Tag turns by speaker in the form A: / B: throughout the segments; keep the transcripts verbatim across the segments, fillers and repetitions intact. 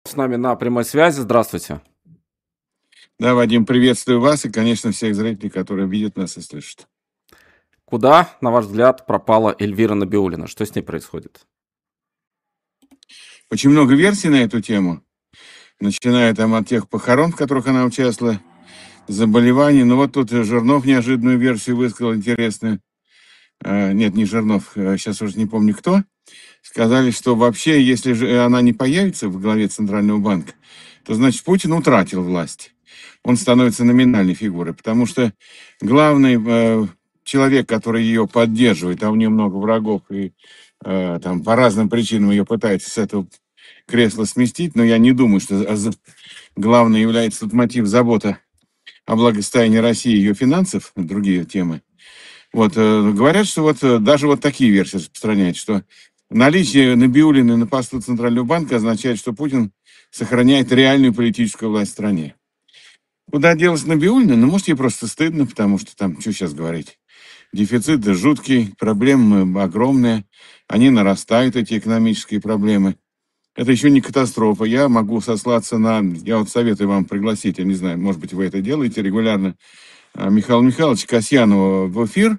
A: С нами на прямой связи. Здравствуйте.
B: Да, Вадим, приветствую вас и, конечно, всех зрителей, которые видят нас и слышат.
A: Куда, на ваш взгляд, пропала Эльвира Набиуллина? Что с ней происходит?
B: Очень много версий на эту тему, начиная там от тех похорон, в которых она участвовала, заболеваний. Но вот тут Жирнов неожиданную версию высказал, интересную. А, нет, не Жирнов, а, сейчас уже не помню кто. Сказали, что вообще, если же она не появится в главе Центрального банка, то, значит, Путин утратил власть. Он становится номинальной фигурой, потому что главный э, человек, который ее поддерживает, а у нее много врагов, и э, там по разным причинам ее пытается с этого кресла сместить, но я не думаю, что за- за- главное является тут мотив забота о благосостоянии России и ее финансов, другие темы. Вот, э, говорят, что вот э, даже вот такие версии распространяют, что наличие Набиуллиной на посту Центрального банка означает, что Путин сохраняет реальную политическую власть в стране. Куда делась Набиуллина? Ну, может, ей просто стыдно, потому что там, что сейчас говорить, дефицит жуткий, проблемы огромные, они нарастают, эти экономические проблемы. Это еще не катастрофа. Я могу сослаться на... Я вот советую вам пригласить, я не знаю, может быть, вы это делаете регулярно, а, Михаила Михайловича Касьянова в эфир.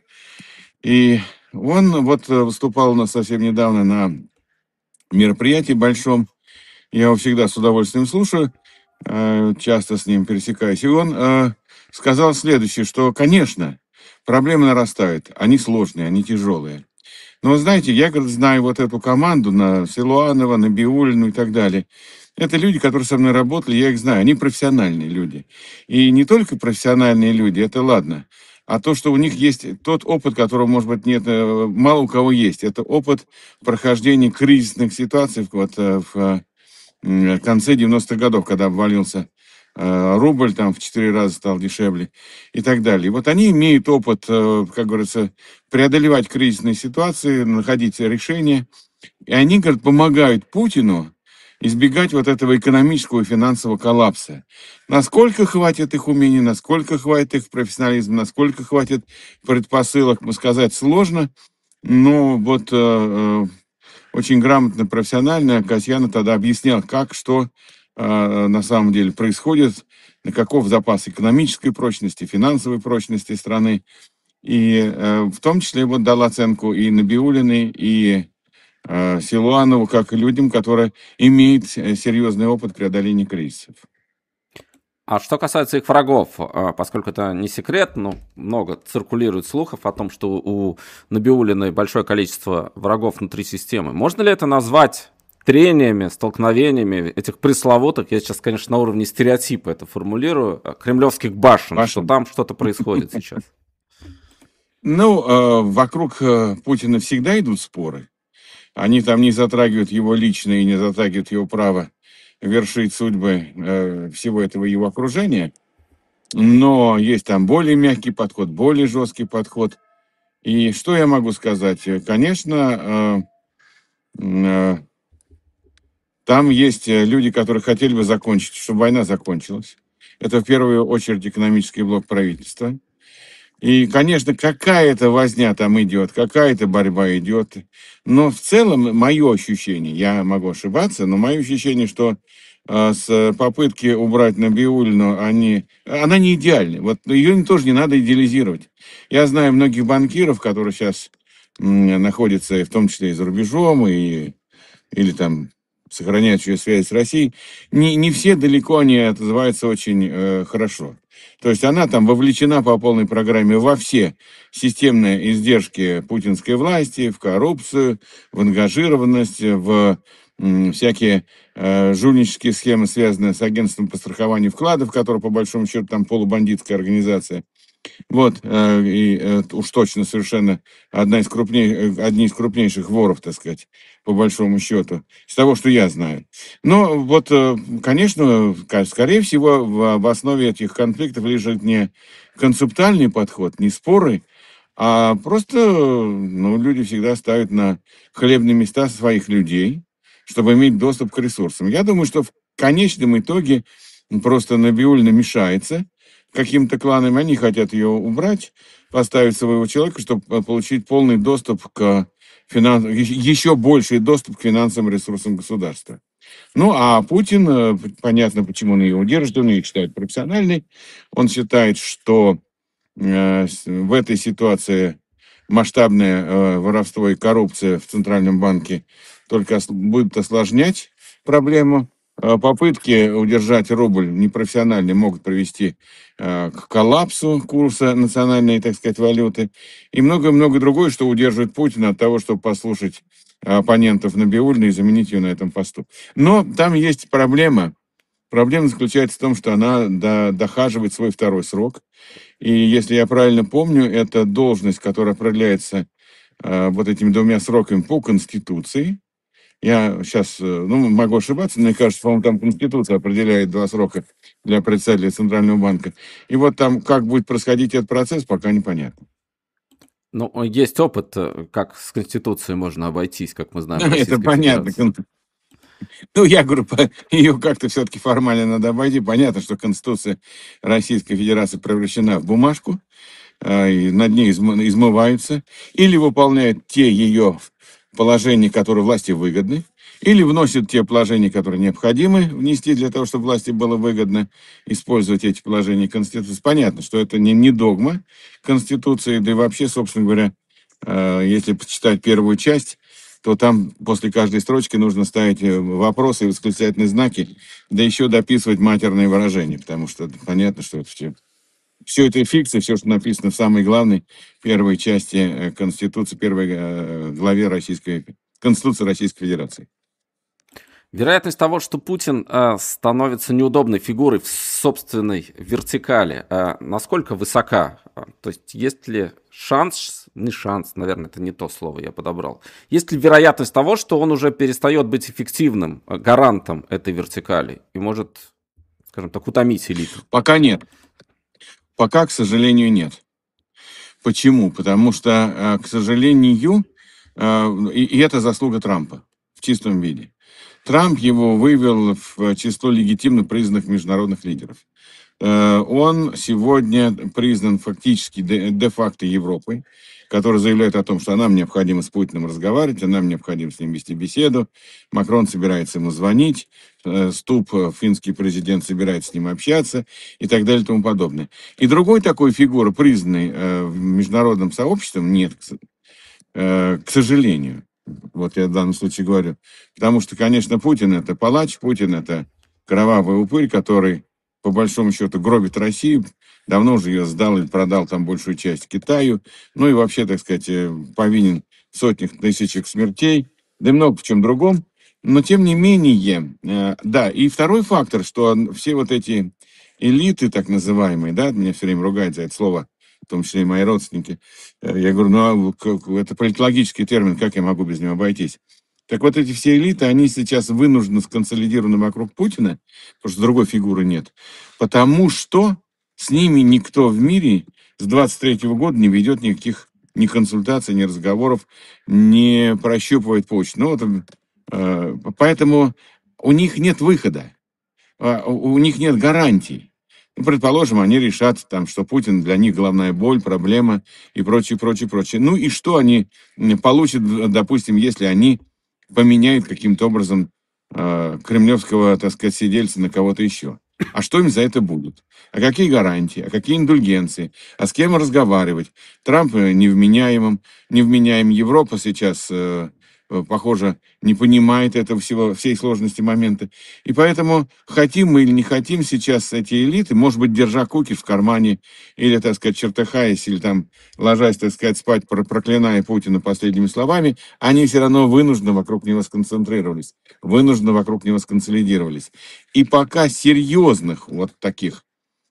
B: И он вот э, выступал у нас совсем недавно на мероприятии большом. Я его всегда с удовольствием слушаю, э, часто с ним пересекаюсь. И он э, сказал следующее, что, конечно, проблемы нарастают, они сложные, они тяжелые. Но, вы знаете, я, говорит, знаю вот эту команду на Силуанова, на Биулину и так далее. Это люди, которые со мной работали, я их знаю, они профессиональные люди. И не только профессиональные люди, это ладно, а то, что у них есть тот опыт, которого, может быть, нет, э, мало у кого есть. Это опыт прохождения кризисных ситуаций вот, э, в м, конце девяностых годов, когда обвалился э, рубль, там в четыре раза стал дешевле и так далее. И вот они имеют опыт, э, как говорится, преодолевать кризисные ситуации, находить решения. И они, говорят, помогают Путину избегать вот этого экономического и финансового коллапса. Насколько хватит их умений, насколько хватит их профессионализма, насколько хватит предпосылок, сказать сложно. Но вот э, э, очень грамотно, профессионально Касьянов тогда объяснял, как, что э, на самом деле происходит, на каков запас экономической прочности, финансовой прочности страны. И э, в том числе вот дал оценку и Набиуллиной, и э, Силуанову, как и людям, которые имеют э, серьезный опыт преодоления кризисов.
A: А что касается их врагов, а, поскольку это не секрет, но много циркулирует слухов о том, что у Набиуллиной большое количество врагов внутри системы. Можно ли это назвать трениями, столкновениями этих пресловутых, я сейчас, конечно, на уровне стереотипа это формулирую, а, кремлевских башен,
B: Башен.
A: что там что-то происходит сейчас?
B: Ну, э, вокруг э, Путина всегда идут споры. Они там не затрагивают его личное и не затрагивают его право вершить судьбы э, всего этого его окружения. Но есть там более мягкий подход, более жесткий подход. И что я могу сказать? Э, Конечно, э, э, там есть э, люди, которые хотели бы закончить, чтобы война закончилась. Это в первую очередь экономический блок правительства. И, конечно, какая-то возня там идет, какая-то борьба идет. Но в целом, мое ощущение, я могу ошибаться, но мое ощущение, что э, с попытки убрать Набиуллину, они, она не идеальна. Вот ее тоже не надо идеализировать. Я знаю многих банкиров, которые сейчас м, находятся, в том числе и за рубежом, и, или там сохраняющие связь с Россией, не, не все далеко они отзываются очень э, хорошо. То есть она там вовлечена по полной программе во все системные издержки путинской власти, в коррупцию, в ангажированность, в м, всякие э, жульнические схемы, связанные с агентством по страхованию вкладов, которое, по большому счету, там полубандитская организация. Вот, э, и э, уж точно совершенно одна из крупней, э, одни из крупнейших воров, так сказать, по большому счету, из того, что я знаю. Но вот, э, конечно, ка- скорее всего, в, в основе этих конфликтов лежит не концептуальный подход, не споры, а просто, ну, люди всегда ставят на хлебные места своих людей, чтобы иметь доступ к ресурсам. Я думаю, что в конечном итоге просто Набиуллина мешается каким-то кланам, они хотят ее убрать, поставить своего человека, чтобы э, получить полный доступ к финансовым, еще больший доступ к финансовым ресурсам государства. Ну, а Путин, э, понятно, почему он ее удерживает, он ее считает профессиональной. Он считает, что э, с- в этой ситуации масштабное э, воровство и коррупция в Центральном банке только ос- будут осложнять проблему. Э, Попытки удержать рубль непрофессиональный могут привести э, к коллапсу курса национальной, так сказать, валюты. И многое-многое другое, что удерживает Путина от того, чтобы послушать оппонентов Набиуллиной и заменить ее на этом посту. Но там есть проблема. Проблема заключается в том, что она до- дохаживает свой второй срок. И если я правильно помню, это должность, которая определяется э, вот этими двумя сроками по Конституции. Я сейчас, ну, могу ошибаться, мне кажется, по-моему, там Конституция определяет два срока для председателя Центрального банка. И вот там, как будет происходить этот процесс, пока непонятно.
A: Ну, есть опыт, э, как с Конституцией можно обойтись, как мы знаем, в
B: Это
A: Российской
B: понятно.
A: Федерации.
B: Ну, я говорю, по- ее как-то все-таки формально надо обойти. Понятно, что Конституция Российской Федерации превращена в бумажку, а, и над ней изм- измываются, или выполняют те ее положения, которые власти выгодны, или вносят те положения, которые необходимы внести для того, чтобы власти было выгодно использовать эти положения Конституции. Понятно, что это не, не догма Конституции, да и вообще, собственно говоря, э, если почитать первую часть, то там после каждой строчки нужно ставить э, вопросы и восклицательные знаки, да еще дописывать матерные выражения, потому что понятно, что это все все это фикция, все, что написано в самой главной первой части э, Конституции, первой э, главе Российской Конституции Российской Федерации.
A: Вероятность того, что Путин э, становится неудобной фигурой в собственной вертикали, э, насколько высока? А, То есть есть ли шанс, не шанс, наверное, это не то слово я подобрал, есть ли вероятность того, что он уже перестает быть эффективным э, гарантом этой вертикали и может, скажем так, утомить элиту?
B: Пока нет. Пока, к сожалению, нет. Почему? Потому что, э, к сожалению, э, и, и это заслуга Трампа в чистом виде. Трамп его вывел в число легитимно признанных международных лидеров. Э, Он сегодня признан фактически де- де-факто Европой, которая заявляет о том, что нам необходимо с Путиным разговаривать, а нам необходимо с ним вести беседу. Макрон собирается ему звонить, э, Ступ, э, финский президент, собирается с ним общаться и так далее и тому подобное. И другой такой фигуры, признанной э, в международном сообществом, нет, к с- э, к сожалению. Вот я в данном случае говорю. Потому что, конечно, Путин это палач, Путин это кровавый упырь, который по большому счету гробит Россию, давно уже ее сдал или продал там большую часть Китаю, ну и вообще, так сказать, э, повинен в сотнях тысячах смертей, да и много в чем другом. Но тем не менее, э, да, и второй фактор, что все вот эти элиты, так называемые, да, меня все время ругают за это слово, в том числе и мои родственники, э, я говорю, ну, а как- это политологический термин, как я могу без него обойтись? Так вот, эти все элиты, они сейчас вынуждены сконсолидированы вокруг Путина, потому что другой фигуры нет, потому что с ними никто в мире с двадцать третьего года не ведет никаких ни консультаций, ни разговоров, не прощупывает почту. Ну, вот, э, поэтому у них нет выхода, а, у у них нет гарантий. Ну, предположим, они решат, там, что Путин для них головная боль, проблема и прочее, прочее, прочее. Ну и что они м, получат, д- допустим, если они поменяют каким-то образом э, кремлевского, так сказать, сидельца на кого-то еще? А что им за это будет? А какие гарантии? А какие индульгенции? А с кем разговаривать? Трамп э, невменяемым, невменяем. Европа сейчас, э, э, похоже, не понимает этого всего, всей сложности момента. И поэтому, хотим мы или не хотим, сейчас эти элиты, может быть, держа кукиш в кармане, или, так сказать, чертыхаясь, или там ложась, так сказать, спать, про- проклиная Путина последними словами, они все равно вынуждены вокруг него сконцентрировались, вынуждены вокруг него сконсолидировались. И пока серьезных вот таких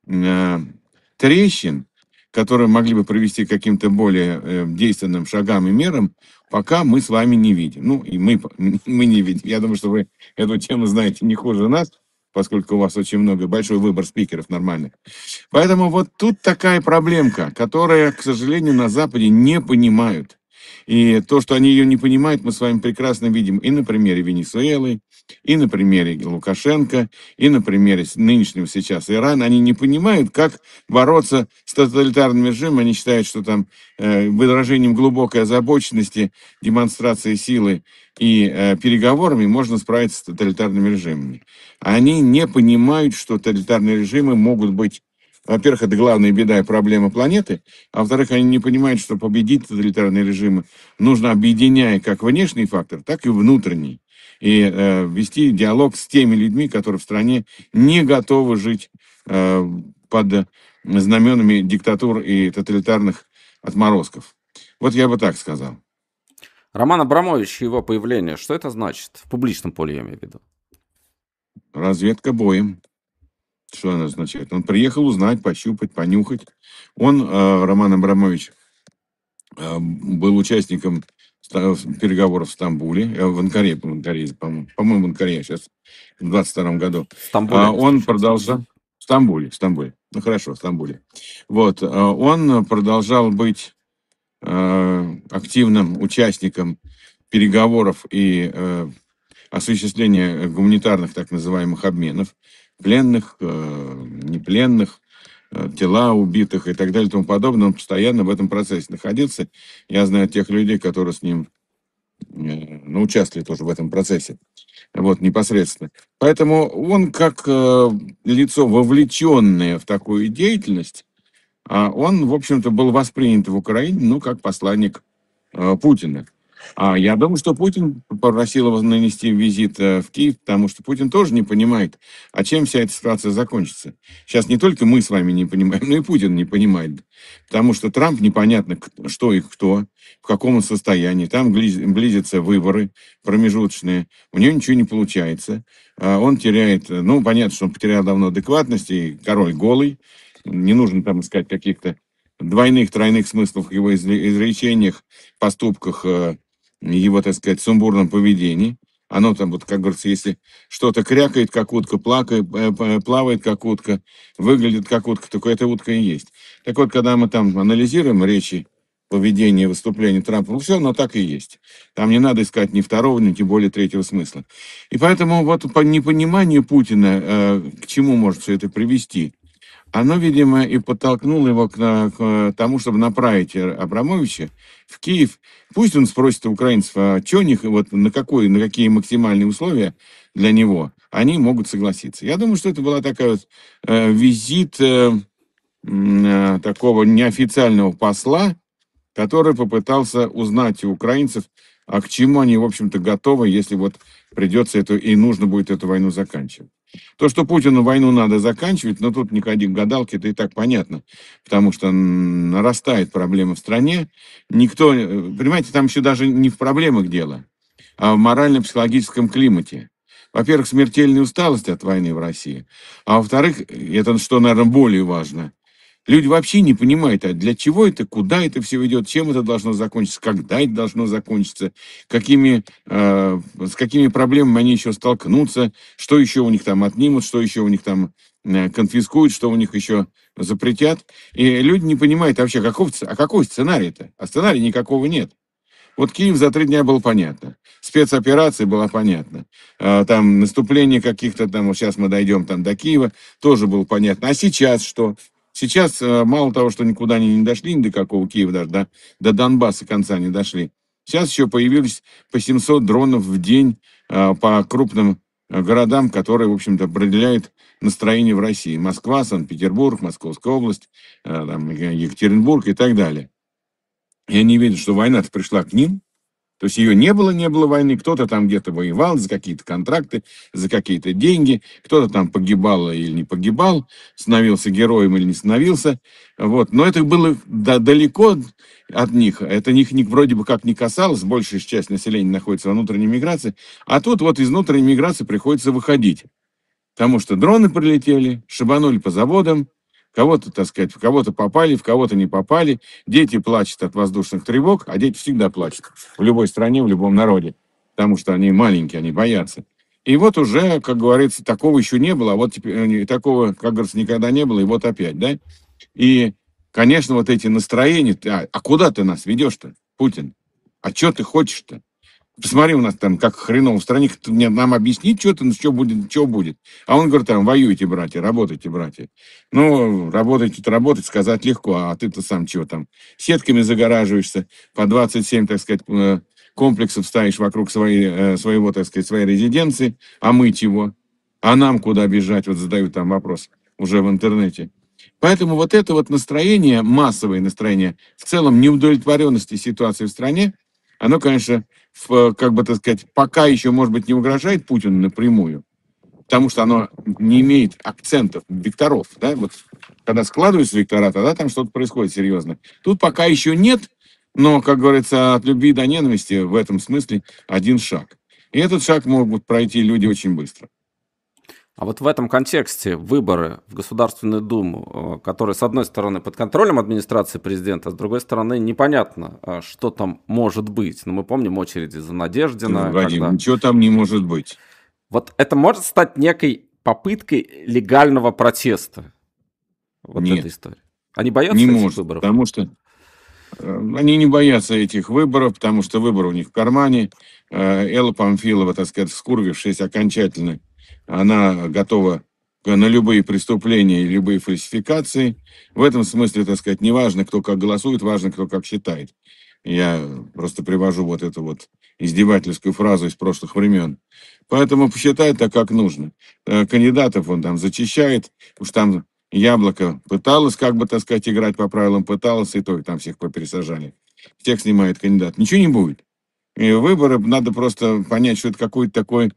B: э, трещин, которые могли бы привести к каким-то более э, действенным шагам и мерам, пока мы с вами не видим. Ну, и мы, мы не видим. Я думаю, что вы эту тему знаете не хуже нас, поскольку у вас очень много, большой выбор спикеров нормальных. Поэтому вот тут такая проблемка, которая, к сожалению, на Западе не понимают. И то, что они ее не понимают, мы с вами прекрасно видим и на примере Венесуэлы, и на примере Лукашенко, и на примере нынешнего сейчас Ирана. Они не понимают, как бороться с тоталитарным режимом. Они считают, что там э, выражением глубокой озабоченности, демонстрацией силы и э, переговорами можно справиться с тоталитарными режимами. Они не понимают, что тоталитарные режимы могут быть, во-первых, это главная беда и проблема планеты, а во-вторых, они не понимают, что победить тоталитарные режимы нужно, объединяя как внешний фактор, так и внутренний. И э, вести диалог с теми людьми, которые в стране не готовы жить э, под знаменами диктатур и тоталитарных отморозков. Вот я бы так сказал.
A: Роман Абрамович и его появление, что это значит? В публичном поле, я имею в виду.
B: Разведка боем. Что она означает? Он приехал узнать, пощупать, понюхать. Он, э, Роман Абрамович, э, был участником ста- переговоров в Стамбуле, э, в Анкаре, в Анкаре, по-моему, по-моему, в Анкаре сейчас, в двадцать втором году.
A: В Стамбуле
B: А
A: они
B: он
A: встречаются.
B: продолжал... В Стамбуле, в Стамбуле. Ну, хорошо, в Стамбуле. Вот, э, он продолжал быть э, активным участником переговоров и э, осуществления гуманитарных так называемых обменов, пленных, э, непленных, э, тела убитых и так далее и тому подобное. Он постоянно в этом процессе находился. Я знаю тех людей, которые с ним э, ну, участвовали тоже в этом процессе. Вот, непосредственно. Поэтому он как э, лицо, вовлеченное в такую деятельность, а он, в общем-то, был воспринят в Украине, ну, как посланник э, Путина. А я думаю, что Путин попросил его нанести визит э, в Киев, потому что Путин тоже не понимает, а чем вся эта ситуация закончится. Сейчас не только мы с вами не понимаем, но и Путин не понимает. Потому что Трамп непонятно, что и кто, в каком он состоянии. Там близятся выборы промежуточные, у него ничего не получается. Он теряет, ну, понятно, что он потерял давно адекватность, и король голый. Не нужно там искать каких-то двойных, тройных смыслов в его изречениях, поступках, его, так сказать, сумбурном поведении. Оно там, вот, как говорится, если что-то крякает, как утка, плакает, плавает, как утка, выглядит как утка, только эта утка и есть. Так вот, когда мы там анализируем речи, поведение, выступления Трампа, ну, все оно так и есть. Там не надо искать ни второго, ни тем более третьего смысла. И поэтому вот по непониманию Путина, э, к чему может все это привести, оно, видимо, и подтолкнуло его к, к тому, чтобы направить Абрамовича в Киев. Пусть он спросит у украинцев, а что у них, вот, на, какой, на какие максимальные условия для него они могут согласиться. Я думаю, что это была такая вот э, визит э, э, такого неофициального посла, который попытался узнать у украинцев, а к чему они, в общем-то, готовы, если вот придется эту и нужно будет эту войну заканчивать. То, что Путину войну надо заканчивать, но тут не ходи к гадалке, это и так понятно, потому что нарастает проблема в стране. Никто, понимаете, там еще даже не в проблемах дело, а в морально-психологическом климате. Во-первых, смертельная усталость от войны в России, а во-вторых, это, что, наверное, более важно, люди вообще не понимают, а для чего это, куда это все идет, чем это должно закончиться, когда это должно закончиться, какими, э, с какими проблемами они еще столкнутся, что еще у них там отнимут, что еще у них там э, конфискуют, что у них еще запретят. И люди не понимают вообще, каков, а какой сценарий-то? А сценария никакого нет. Вот Киев за три дня был понятно. Спецоперация была понятна. Там наступление каких-то там, вот сейчас мы дойдем там до Киева, тоже было понятно. А сейчас что? Сейчас мало того, что никуда они не дошли, ни до какого Киева даже, да, до Донбасса конца не дошли. Сейчас еще появились по семьсот дронов в день по крупным городам, которые, в общем-то, определяют настроение в России. Москва, Санкт-Петербург, Московская область, там, Екатеринбург и так далее. И они видят, что война-то пришла к ним. То есть ее не было, не было войны. Кто-то там где-то воевал за какие-то контракты, за какие-то деньги. Кто-то там погибал или не погибал, становился героем или не становился. Вот. Но это было далеко от них. Это них вроде бы как не касалось. Большая часть населения находится во внутренней миграции. А тут вот из внутренней миграции приходится выходить. Потому что дроны прилетели, шибанули по заводам. Кого-то, так сказать, в кого-то попали, в кого-то не попали. Дети плачут от воздушных тревог, а дети всегда плачут. В любой стране, в любом народе. Потому что они маленькие, они боятся. И вот уже, как говорится, такого еще не было, а вот теперь такого, как говорится, никогда не было, и вот опять, да? И, конечно, вот эти настроения, а, а куда ты нас ведешь-то, Путин? А что ты хочешь-то? Посмотри, у нас там как хреново в стране, кто мне нам объяснить что-то, ну, что будет, что будет. А он говорит, там, воюйте, братья, работайте, братья. Ну, работать тут работать, сказать легко, а ты-то сам чего там? Сетками загораживаешься, по двадцать семь, так сказать, э, комплексов ставишь вокруг своей, э, своего, так сказать, своей резиденции, а мыть его? А нам куда бежать? Вот задают там вопрос уже в интернете. Поэтому вот это вот настроение, массовое настроение, в целом неудовлетворенности ситуации в стране, оно, конечно, в, как бы, так сказать, пока еще, может быть, не угрожает Путину напрямую, потому что оно не имеет акцентов, векторов, да, вот когда складываются вектора, тогда там что-то происходит серьезно. Тут пока еще нет, но, как говорится, от любви до ненависти в этом смысле один шаг. И этот шаг могут пройти люди очень быстро.
A: А вот в этом контексте выборы в Государственную Думу, э, которые, с одной стороны, под контролем администрации президента, а с другой стороны, непонятно, э, что там может быть. Но мы помним очереди за Надеждина.
B: Вадим,
A: Когда...
B: ничего там не может быть.
A: Вот это может стать некой попыткой легального протеста? Вот
B: Нет,
A: эта история. Они боятся
B: не
A: этих
B: может,
A: выборов?
B: потому что э, они не боятся этих выборов, потому что выборы у них в кармане. Э, Элла Памфилова, так сказать, скурвившись окончательно, она готова на любые преступления и любые фальсификации. В этом смысле, так сказать, не важно, кто как голосует, важно, кто как считает. Я просто привожу вот эту вот издевательскую фразу из прошлых времен. Поэтому посчитает так, как нужно. Э, Кандидатов он там зачищает, уж там Яблоко пыталось, как бы, так сказать, играть по правилам, пыталось, и то, и там всех попересажали. Всех снимает кандидат. Ничего не будет. И выборы, надо просто понять, что это какой-то такой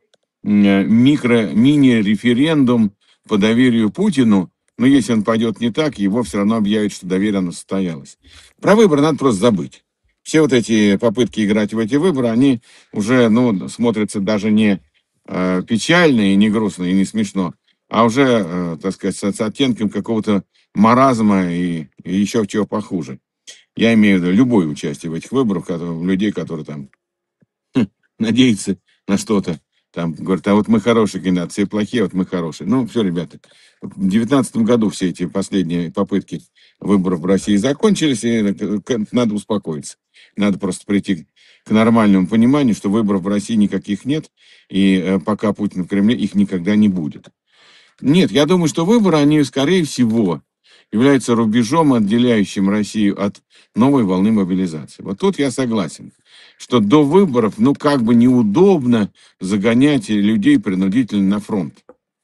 B: микро, мини-референдум по доверию Путину. Но если он пойдет не так, его все равно объявят, что доверие оно состоялось. Про выборы надо просто забыть. Все вот эти попытки играть в эти выборы, они уже, ну, смотрятся даже не э, печально и не грустно и не смешно, а уже, э, так сказать, с, с оттенком какого-то маразма и, и еще чего похуже. Я имею в виду любое участие в этих выборах, которые, людей, которые там хм, надеются на что-то. Там говорят, а вот мы хорошие кандидаты, все плохие, а вот мы хорошие. Ну, все, ребята, в две тысячи девятнадцатом году все эти последние попытки выборов в России закончились, и надо успокоиться. Надо просто прийти к нормальному пониманию, что выборов в России никаких нет, и э, пока Путин в Кремле, их никогда не будет. Нет, я думаю, что выборы, они, скорее всего, являются рубежом, отделяющим Россию от новой волны мобилизации. Вот тут я согласен, что до выборов, ну, как бы неудобно загонять людей принудительно на фронт.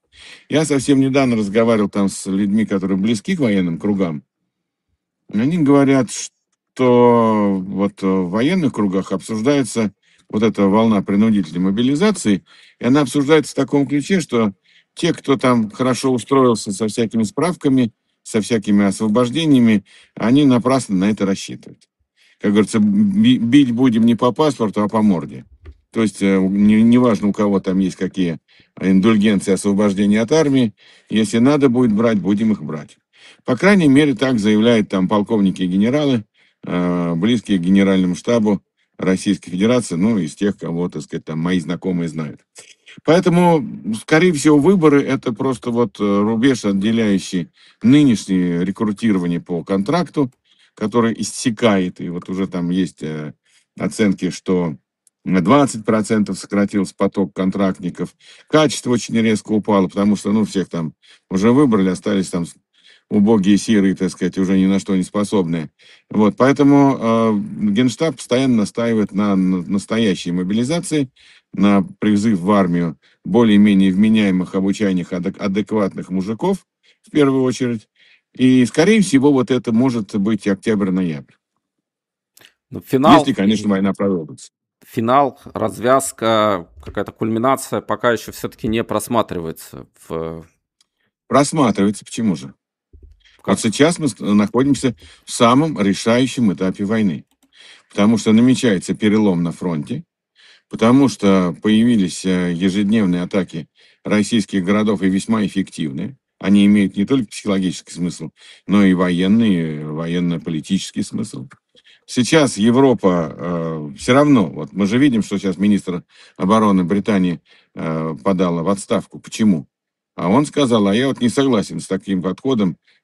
B: Я совсем недавно разговаривал там с людьми, которые близки к военным кругам. Они говорят, что вот в военных кругах обсуждается вот эта волна принудительной мобилизации, и она обсуждается в таком ключе, что те, кто там хорошо устроился со всякими справками, со всякими освобождениями, они напрасно на это рассчитывают. Как говорится, би- бить будем не по паспорту, а по морде. То есть э, не, не важно, у кого там есть какие индульгенции освобождения от армии, если надо будет брать, будем их брать. По крайней мере, так заявляют там полковники и генералы, э, близкие к генеральному штабу Российской Федерации, ну, из тех, кого, так сказать, там мои знакомые знают. Поэтому, скорее всего, выборы – это просто вот э, рубеж, отделяющий нынешнее рекрутирование по контракту, который иссякает, и вот уже там есть э, оценки, что на двадцать процентов сократился поток контрактников. Качество очень резко упало, потому что, ну, всех там уже выбрали, остались там убогие сирые, так сказать, уже ни на что не способные. Вот, поэтому э, Генштаб постоянно настаивает на, на настоящей мобилизации, на призыв в армию более-менее вменяемых, обучаемых, адек- адекватных мужиков, в первую очередь. И, скорее всего, вот это может быть октябрь-ноябрь.
A: Ну,
B: Если,
A: финал,
B: конечно, война продолжится.
A: финал, развязка, какая-то кульминация пока еще все-таки не просматривается. В...
B: Просматривается. Почему же? Вот
A: Как?
B: сейчас мы с- находимся в самом решающем этапе войны. Потому что намечается перелом на фронте, потому что появились э, ежедневные атаки российских городов и весьма эффективные. Они имеют не только психологический смысл, но и военный, э, военно-политический смысл. Сейчас Европа э, все равно, вот мы же видим, что сейчас министр обороны Британии э, подала в отставку. Почему? А он сказал, а я вот не согласен с таким подходом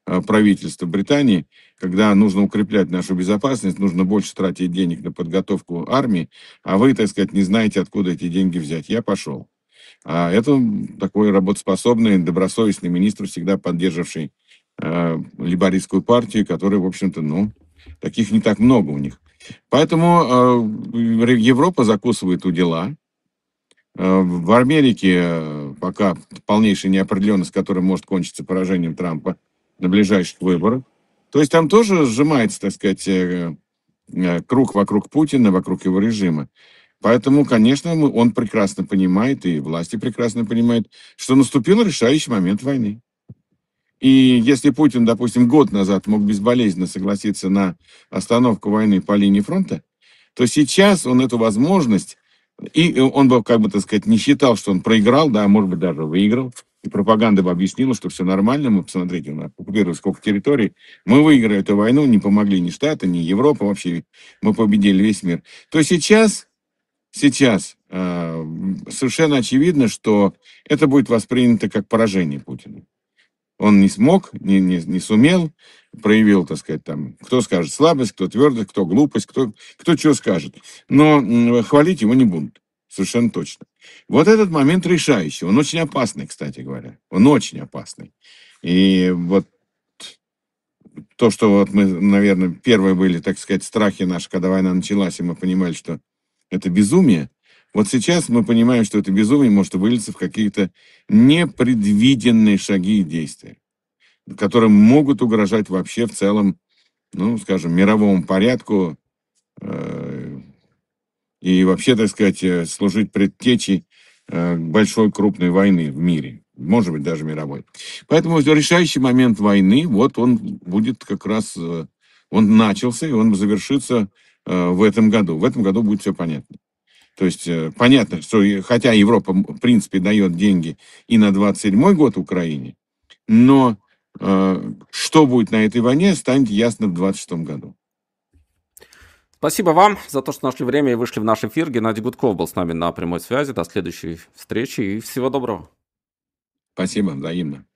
B: э, правительства Британии, когда нужно укреплять нашу безопасность, нужно больше тратить денег на подготовку армии, а вы, так сказать, не знаете, откуда эти деньги взять. Я пошел. А это такой работоспособный, добросовестный министр, всегда поддерживавший э, лейбористскую партию, который, в общем-то, ну, таких не так много у них. Поэтому э, Европа закусывает у дела. Э, в Америке э, пока полнейшая неопределенность, которая может кончиться поражением Трампа на ближайших выборах. То есть там тоже сжимается, так сказать, э, э, круг вокруг Путина, вокруг его режима. Поэтому, конечно, мы- он прекрасно понимает, и власти прекрасно понимают, что наступил решающий момент войны. И если Путин, допустим, год назад мог безболезненно согласиться на остановку войны по линии фронта, то сейчас он эту возможность, и он бы, как бы, так сказать, не считал, что он проиграл, да, может быть, даже выиграл, и пропаганда бы объяснила, что все нормально, мы, посмотрите, у нас оккупировали сколько территорий, мы выиграли эту войну, не помогли ни Штаты, ни Европа, вообще мы победили весь мир. То сейчас, сейчас э, совершенно очевидно, что это будет воспринято как поражение Путина. Он не смог, не, не, не сумел, проявил, так сказать, там, кто скажет слабость, кто твердость, кто глупость, кто, кто что скажет. Но м, хвалить его не будут, совершенно точно. Вот этот момент решающий, он очень опасный, кстати говоря, он очень опасный. И вот то, что вот мы, наверное, первые были, так сказать, страхи наши, когда война началась, и мы понимали, что это безумие, вот сейчас мы понимаем, что это безумие может вылиться в какие-то непредвиденные шаги и действия, которые могут угрожать вообще в целом, ну, скажем, мировому порядку э, и вообще, так сказать, э, служить предтечей э, большой крупной войны в мире, может быть, даже мировой. Поэтому решающий момент войны, вот он будет как раз, э, он начался, и он завершится э, в этом году. В этом году будет все понятно. То есть э, понятно, что и- хотя Европа, м, в принципе, дает деньги и на двадцать седьмой год Украине, но э, что будет на этой войне, станет ясно в двадцать шестом году.
A: Спасибо вам за то, что нашли время и вышли в наш эфир. Геннадий Гудков был с нами на прямой связи. До следующей встречи и всего доброго.
B: Спасибо, взаимно.